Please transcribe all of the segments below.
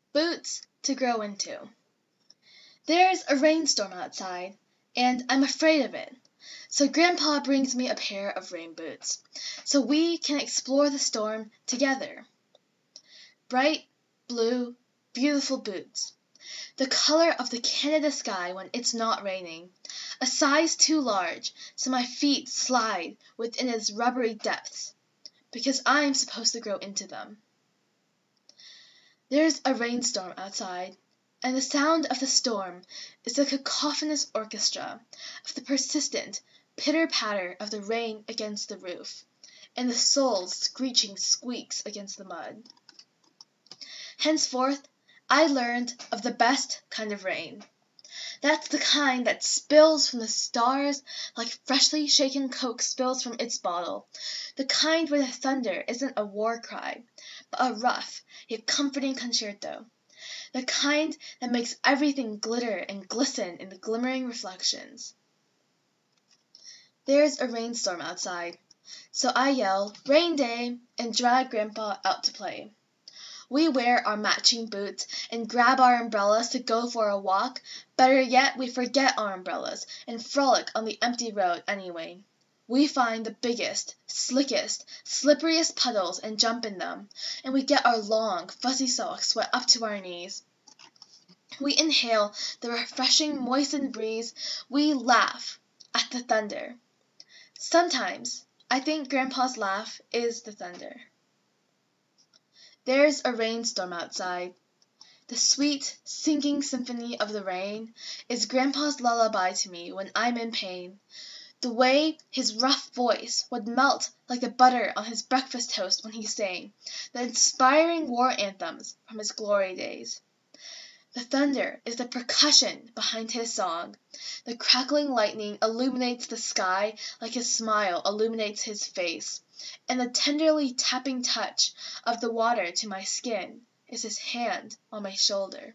Boots to grow into. There's a rainstorm outside, and I'm afraid of it. So Grandpa brings me a pair of rain boots, so we can explore the storm together. Bright, blue, beautiful boots. The color of the Canada sky when it's not raining. A size too large, so my feet slide within its rubbery depths, because I'm supposed to grow into them. There's a rainstorm outside, and the sound of the storm is the cacophonous orchestra of the persistent pitter-patter of the rain against the roof, and the sole's screeching squeaks against the mud. Henceforth I learned of the best kind of rain. That's the kind that spills from the stars like freshly shaken Coke spills from its bottle, the kind where the thunder isn't a war cry, but a rough yet comforting concerto, the kind that makes everything glitter and glisten in the glimmering reflections. There's a rainstorm outside, so I yell, "Rain day!" and drag Grandpa out to play. We wear our matching boots and grab our umbrellas to go for a walk. Better yet, we forget our umbrellas and frolic on the empty road anyway. We find the biggest, slickest, slipperiest puddles and jump in them, and we get our long, fuzzy socks wet up to our knees. We inhale the refreshing, moistened breeze. We laugh at the thunder. Sometimes I think Grandpa's laugh is the thunder. There's a rainstorm outside. The sweet, sinking symphony of the rain is Grandpa's lullaby to me when I'm in pain. The way his rough voice would melt like the butter on his breakfast toast when he sang the inspiring war anthems from his glory days. The thunder is the percussion behind his song. The crackling lightning illuminates the sky like his smile illuminates his face, and the tenderly tapping touch of the water to my skin is his hand on my shoulder.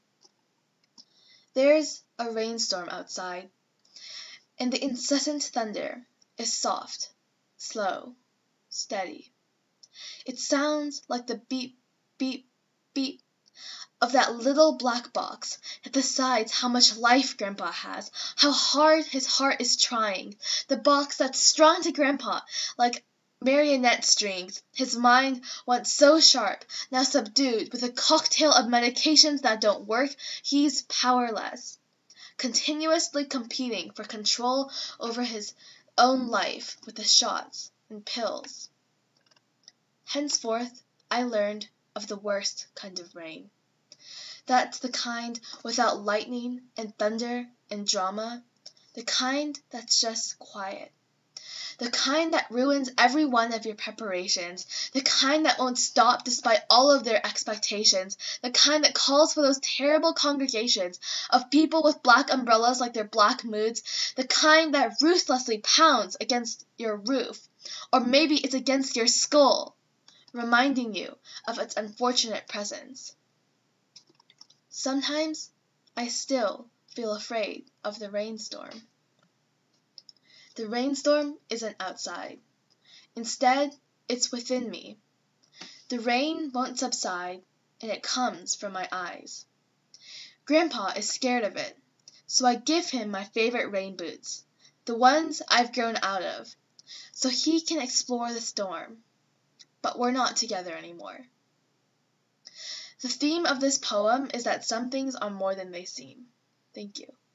There's a rainstorm outside, and the incessant thunder is soft, slow, steady. It sounds like the beep, beep, beep of that little black box that decides how much life Grandpa has, how hard his heart is trying, the box that's strung to Grandpa like marionette strings, his mind once so sharp, now subdued with a cocktail of medications that don't work. He's powerless, continuously competing for control over his own life with the shots and pills. Henceforth I learned of the worst kind of rain. That's the kind without lightning and thunder and drama, the kind that's just quiet, the kind that ruins every one of your preparations, the kind that won't stop despite all of their expectations, the kind that calls for those terrible congregations of people with black umbrellas like their black moods, the kind that ruthlessly pounds against your roof, or maybe it's against your skull, reminding you of its unfortunate presence. Sometimes I still feel afraid of the rainstorm. The rainstorm isn't outside. Instead, it's within me. The rain won't subside, and it comes from my eyes. Grandpa is scared of it, so I give him my favorite rain boots, the ones I've grown out of, so he can explore the storm. But we're not together anymore. The theme of this poem is that some things are more than they seem. Thank you.